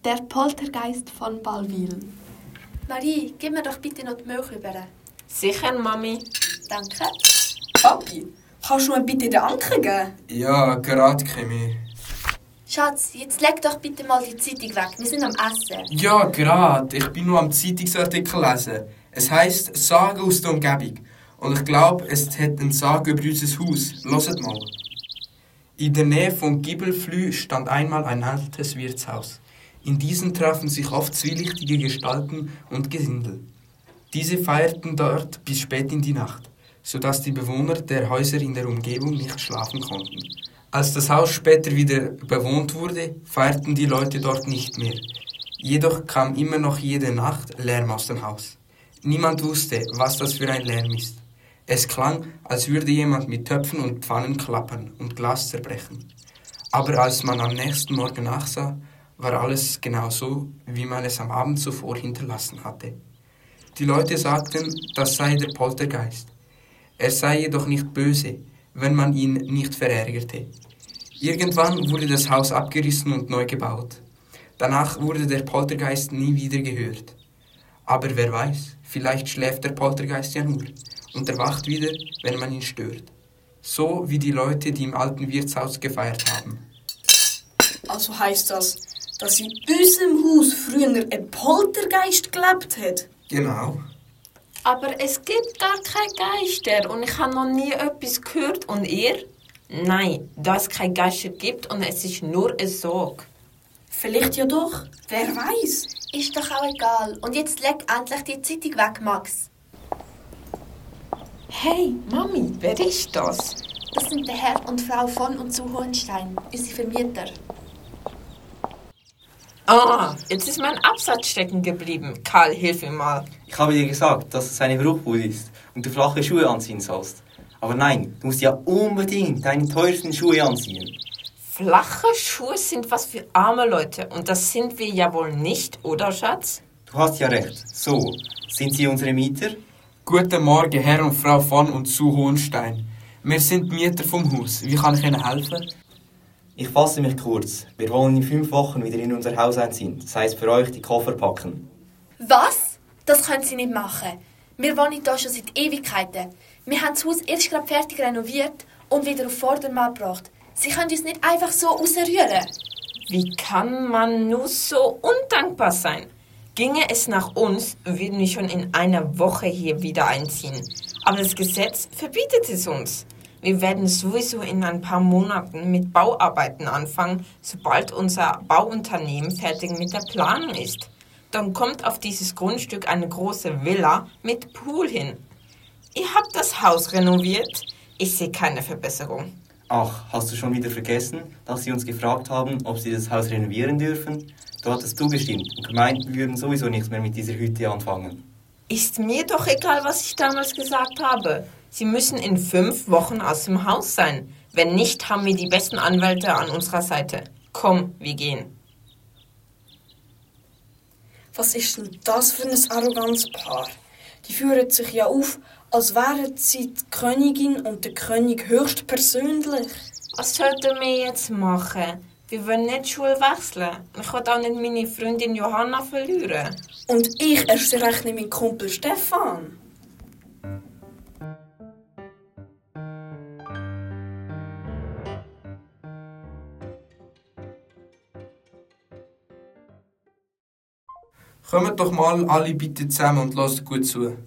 Der Poltergeist von Ballwil. Marie, gib mir doch bitte noch die Milch rüber. Sicher, Mami. Danke. Papi, kannst du mir bitte den Anker geben? Ja, gerade Chemie. Schatz, jetzt leg doch bitte mal die Zeitung weg. Wir sind am Essen. Ja, gerade. Ich bin nur am Zeitungsartikel lesen. Es heisst Sagen aus der Umgebung. Und ich glaube, es hat einen Sag über unser Haus. Hört mal. In der Nähe von Gibelflü stand einmal ein altes Wirtshaus. In diesem trafen sich oft zwielichtige Gestalten und Gesindel. Diese feierten dort bis spät in die Nacht, sodass die Bewohner der Häuser in der Umgebung nicht schlafen konnten. Als das Haus später wieder bewohnt wurde, feierten die Leute dort nicht mehr. Jedoch kam immer noch jede Nacht Lärm aus dem Haus. Niemand wusste, was das für ein Lärm ist. Es klang, als würde jemand mit Töpfen und Pfannen klappern und Glas zerbrechen. Aber als man am nächsten Morgen nachsah, war alles genau so, wie man es am Abend zuvor hinterlassen hatte. Die Leute sagten, das sei der Poltergeist. Er sei jedoch nicht böse, wenn man ihn nicht verärgerte. Irgendwann wurde das Haus abgerissen und neu gebaut. Danach wurde der Poltergeist nie wieder gehört. Aber wer weiß, vielleicht schläft der Poltergeist ja nur und erwacht wieder, wenn man ihn stört. So wie die Leute, die im alten Wirtshaus gefeiert haben. Also heisst das, dass in unserem Haus früher ein Poltergeist gelebt hat? Genau. Aber es gibt gar keine Geister und ich habe noch nie etwas gehört. Und ihr? Nein, da es keine Geister gibt und es ist nur ein Sog. Vielleicht ja doch. Wer weiß? Ist doch auch egal. Und jetzt leg endlich die Zeitung weg, Max. Hey, Mami, wer ist das? Das sind der Herr und Frau von und zu Hohenstein, unsere Vermieter. Ah, jetzt ist mein Absatz stecken geblieben. Karl, hilf mir mal. Ich habe dir gesagt, dass es eine Bruchbude ist und du flache Schuhe anziehen sollst. Aber nein, du musst ja unbedingt deine teuersten Schuhe anziehen. Flache Schuhe sind was für arme Leute und das sind wir ja wohl nicht, oder Schatz? Du hast ja recht. So, sind Sie unsere Mieter? Guten Morgen, Herr und Frau von und zu Hohenstein. Wir sind Mieter vom Haus. Wie kann ich Ihnen helfen? Ich fasse mich kurz. Wir wollen in 5 Wochen wieder in unser Haus einziehen. Das heisst für euch die Koffer packen. Was? Das können Sie nicht machen. Wir wohnen hier schon seit Ewigkeiten. Wir haben das Haus erst gerade fertig renoviert und wieder auf Vordermann gebracht. Sie können uns nicht einfach so rausrühren. Wie kann man nur so undankbar sein? Ginge es nach uns, würden wir schon in einer Woche hier wieder einziehen. Aber das Gesetz verbietet es uns. Wir werden sowieso in ein paar Monaten mit Bauarbeiten anfangen, sobald unser Bauunternehmen fertig mit der Planung ist. Dann kommt auf dieses Grundstück eine große Villa mit Pool hin. Ihr habt das Haus renoviert. Ich sehe keine Verbesserung. Ach, hast du schon wieder vergessen, dass sie uns gefragt haben, ob sie das Haus renovieren dürfen? Du hattest zugestimmt und gemeint, wir würden sowieso nichts mehr mit dieser Hütte anfangen. Ist mir doch egal, was ich damals gesagt habe. Sie müssen in 5 Wochen aus dem Haus sein. Wenn nicht, haben wir die besten Anwälte an unserer Seite. Komm, wir gehen. Was ist denn das für ein arrogantes Paar? Die führen sich ja auf, als wären sie die Königin und der König höchstpersönlich. Was sollten wir jetzt machen? Wir wollen nicht die Schule wechseln. Ich will auch nicht meine Freundin Johanna verlieren. Und ich erst recht nicht meinen Kumpel Stefan. Kommt doch mal alle bitte zusammen und lasst gut zu.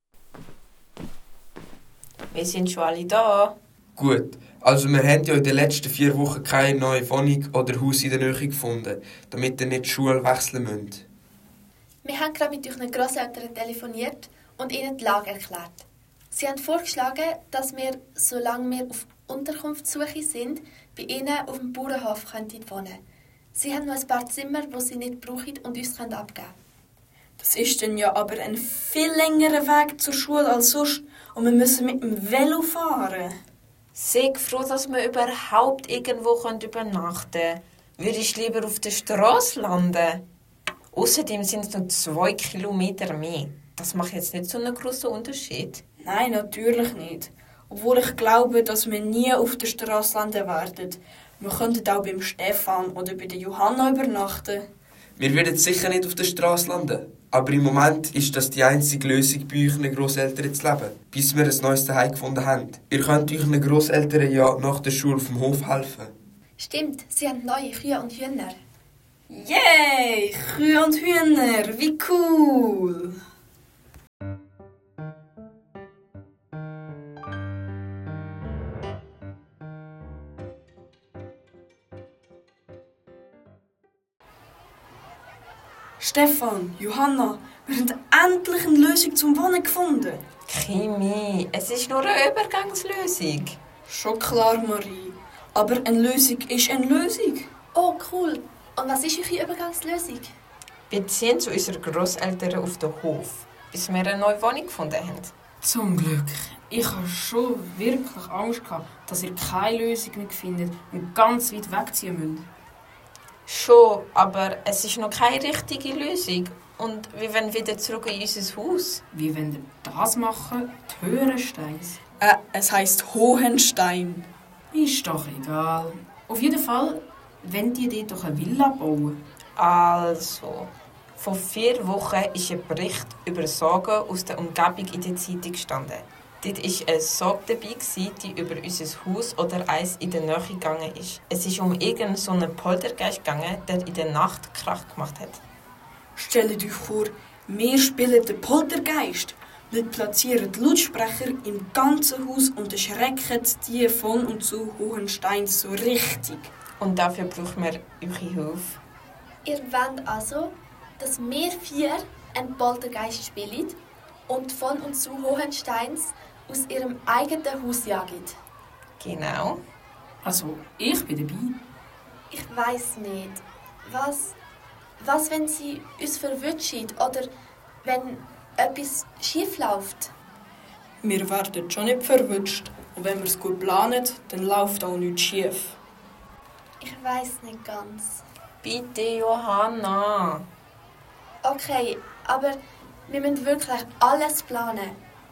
Wir sind schon alle da. Gut, also wir haben ja in den letzten 4 Wochen keine neue Wohnung oder Haus in der Nähe gefunden, damit ihr nicht die Schule wechseln müsst. Wir haben gerade mit euren Grosseltern telefoniert und ihnen die Lage erklärt. Sie haben vorgeschlagen, dass wir, solange wir auf Unterkunftssuche sind, bei ihnen auf dem Bauernhof wohnen können. Sie haben noch ein paar Zimmer, die sie nicht brauchen und uns abgeben können. Das ist dann ja aber ein viel längerer Weg zur Schule als sonst und wir müssen mit dem Velo fahren. Sei froh, dass wir überhaupt irgendwo übernachten können. Würde ich lieber auf der Straße landen. Außerdem sind es nur 2 Kilometer mehr. Das macht jetzt nicht so einen großen Unterschied. Nein, natürlich nicht. Obwohl ich glaube, dass wir nie auf der Straße landen werden. Wir könnten auch beim Stefan oder bei der Johanna übernachten. Wir würden sicher nicht auf der Straße landen. Aber im Moment ist das die einzige Lösung, bei euren Grosseltern zu leben, bis wir ein neues Zuhause gefunden haben. Ihr könnt euren Grosseltern ja nach der Schule auf dem Hof helfen. Stimmt, sie haben neue Kühe und Hühner. Yay! Kühe und Hühner, wie cool! Stefan, Johanna, wir haben endlich eine Lösung zum Wohnen gefunden. Kimi, es ist nur eine Übergangslösung. Schon klar, Marie. Aber eine Lösung ist eine Lösung. Oh, cool. Und was ist eure Übergangslösung? Wir ziehen zu unseren Grosseltern auf den Hof, bis wir eine neue Wohnung gefunden haben. Zum Glück. Ich hatte schon wirklich Angst, dass ihr keine Lösung mehr findet und ganz weit wegziehen müsst. Schon, aber es ist noch keine richtige Lösung. Und wir wollen wieder zurück in unser Haus. Wie wollt ihr das machen? Die Höhensteins? Es heisst Hohenstein. Ist doch egal. Auf jeden Fall wollt ihr dort doch eine Villa bauen. Also, vor 4 Wochen ist ein Bericht über Sorgen aus der Umgebung in der Zeitung gestanden. Dort war eine Sorge dabei, die über unser Haus oder eins in der Nähe gegangen ist. Es ist um irgendeinen so einen Poltergeist gegangen, der in der Nacht Krach gemacht hat. Stellt euch vor, wir spielen den Poltergeist. Wir platzieren die Lautsprecher im ganzen Haus und erschrecken die von und zu Hohenstein so richtig. Und dafür brauchen wir eure Hilfe. Ihr wollt also, dass wir 4 einen Poltergeist spielen und von und zu Hohensteins aus ihrem eigenen Haus jagen. Genau. Also, ich bin dabei. Ich weiss nicht. Was, wenn sie uns verwünschen oder wenn etwas schief läuft? Wir werden schon nicht verwünscht. Und wenn wir es gut planen, dann läuft auch nichts schief. Ich weiss nicht ganz. Bitte, Johanna. Okay, aber wir müssen wirklich alles planen.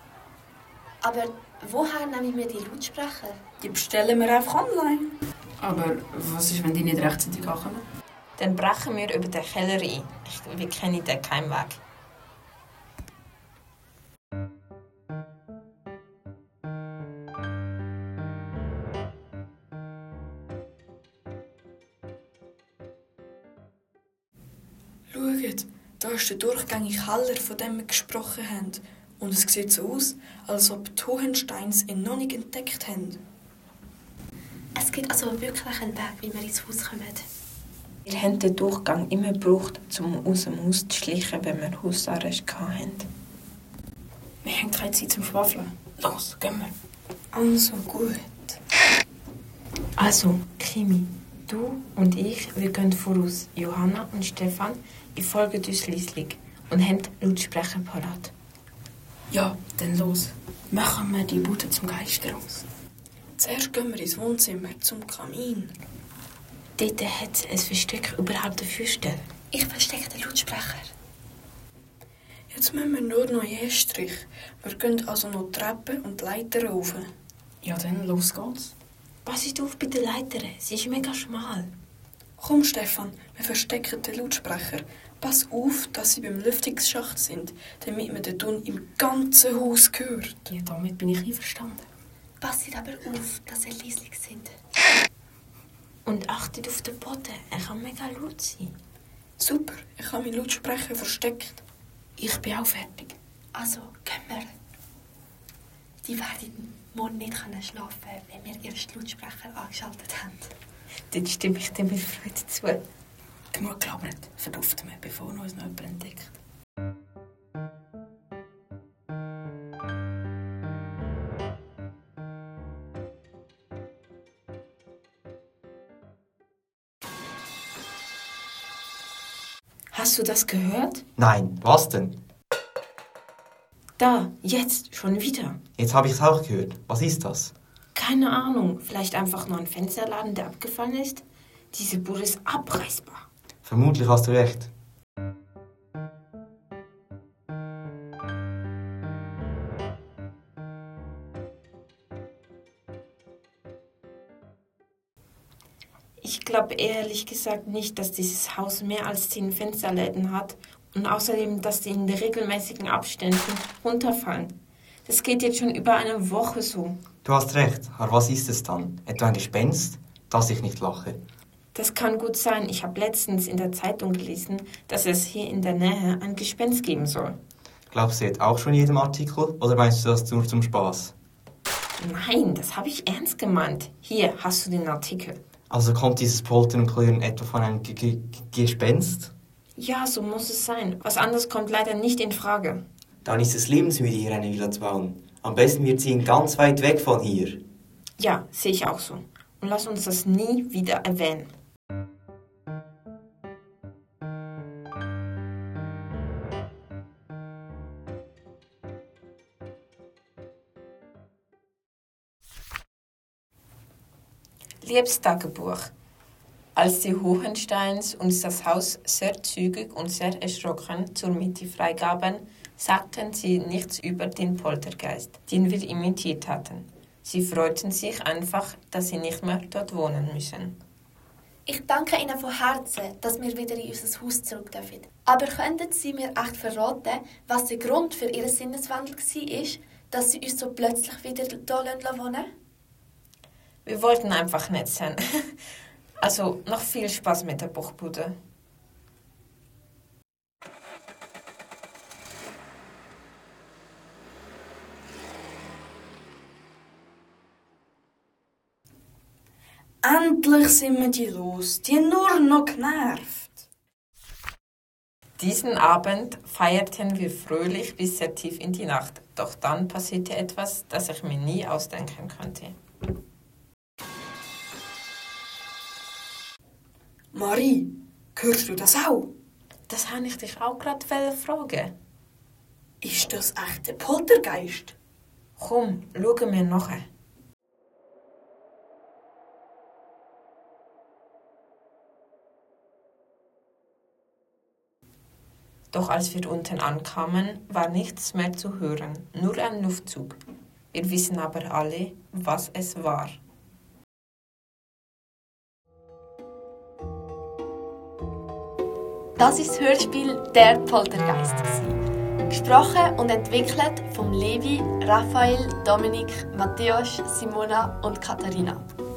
Aber woher nehmen wir die Lautsprecher? Die bestellen wir einfach online. Aber was ist, wenn die nicht rechtzeitig ankommen? Dann brechen wir über den Keller ein. Wir kennen den keinen Weg. Schaut, da ist der durchgängige Keller, von dem wir gesprochen haben. Und es sieht so aus, als ob die Hohensteins ihn noch nicht entdeckt haben. Es gibt also wirklich einen Weg, wie wir ins Haus kommen. Wir haben den Durchgang immer gebraucht, um aus dem Haus zu schleichen, wenn wir Hausarrest hatten. Wir haben keine Zeit zum Schwafeln. Los, gehen wir. Also gut. Also, Kimi, du und ich, wir gehen voraus. Johanna und Stefan, ihr folgt uns schliesslich und haben Lautsprecher parat. Ja, dann los. Machen wir die Bude zum Geister aus. Zuerst gehen wir ins Wohnzimmer zum Kamin. Dort hat es ein Versteck überhalb der Fenster. Ich verstecke den Lautsprecher. Jetzt müssen wir nur noch einen Strich. Wir gehen also noch die Treppen und die Leiter rauf. Ja, dann los geht's. Passt auf bei der Leiter, sie ist mega schmal. Komm, Stefan, wir verstecken den Lautsprecher. Pass auf, dass sie beim Lüftungsschacht sind, damit man den Ton im ganzen Haus hört. Ja, damit bin ich einverstanden. Passt aber auf, dass ihr leislich sind. Und achtet auf den Boden, er kann mega laut sein. Super, ich habe meinen Lautsprecher versteckt. Ich bin auch fertig. Also, gehen wir. Die werden morgen nicht schlafen können, wenn wir ihren Lautsprecher angeschaltet haben. Dort stimme ich dir mit Freude zu. Genug gelabert. Verduften wir, bevor uns noch jemand entdeckt. Hast du das gehört? Nein, was denn? Da, jetzt, schon wieder. Jetzt habe ich es auch gehört. Was ist das? Keine Ahnung, vielleicht einfach nur ein Fensterladen, der abgefallen ist. Diese Bude ist abreißbar. Vermutlich hast du recht. Ich glaube ehrlich gesagt nicht, dass dieses Haus mehr als 10 Fensterläden hat und außerdem, dass die in regelmäßigen Abständen runterfallen. Das geht jetzt schon über eine Woche so. Du hast recht, aber was ist es dann? Etwa ein Gespenst, dass ich nicht lache? Das kann gut sein. Ich habe letztens in der Zeitung gelesen, dass es hier in der Nähe ein Gespenst geben soll. Glaubst du jetzt auch schon in jedem Artikel oder meinst du das nur zum Spaß? Nein, das habe ich ernst gemeint. Hier hast du den Artikel. Also kommt dieses Poltern und Klirren etwa von einem Gespenst? Ja, so muss es sein. Was anderes kommt leider nicht in Frage. Dann ist es lebensmüde, hier eine Villa zu bauen. Am besten wir ziehen ganz weit weg von hier. Ja, sehe ich auch so. Und lass uns das nie wieder erwähnen. Liebes Tagebuch. Als die Hohensteins uns das Haus sehr zügig und sehr erschrocken zur Miete freigaben, sagten sie nichts über den Poltergeist, den wir imitiert hatten. Sie freuten sich einfach, dass sie nicht mehr dort wohnen müssen. Ich danke Ihnen von Herzen, dass wir wieder in unser Haus zurück dürfen. Aber könnten Sie mir echt verraten, was der Grund für Ihren Sinneswandel war, dass Sie uns so plötzlich wieder hier wohnen lassen? Wir wollten einfach nett sein. Also noch viel Spaß mit der Buchbude. Endlich sind wir die los, die nur noch genervt. Diesen Abend feierten wir fröhlich bis sehr tief in die Nacht. Doch dann passierte etwas, das ich mir nie ausdenken konnte. Marie, hörst du das auch? Das habe ich dich auch gerade fragen. Ist das echt der Poltergeist? Komm, schau mir nach. Doch als wir unten ankamen, war nichts mehr zu hören, nur ein Luftzug. Wir wissen aber alle, was es war. Das ist das Hörspiel «Der Poltergeist». Gesprochen und entwickelt von Levi, Raphael, Dominik, Matthäus, Simona und Katharina.